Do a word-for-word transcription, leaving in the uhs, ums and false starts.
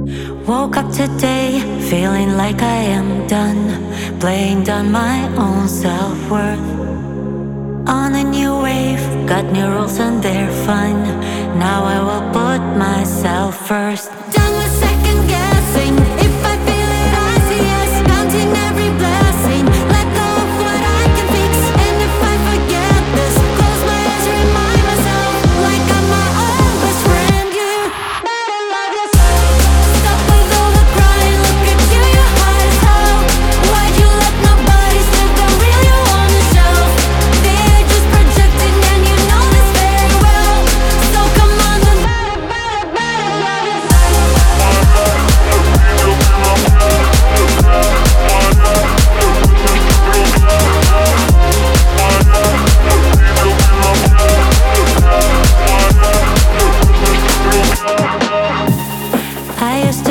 Woke up today feeling like I am done, blamed on my own self-worth. On a new wave, got new rules and they're fun. Now I will put myself first. Done with second guessing. If I feel it, I say yes. Counting every blessing. Let go of what I can fix. And if I forget this, close my eyes, remind myself like I'm my own best friend. You better love yourself. Stop with all the crying. Look at you, you're high as hell. Why'd you let nobody slip down real you on the shelf? They're just projecting and you know this very well. So come on, you better, better, better love yourself. I used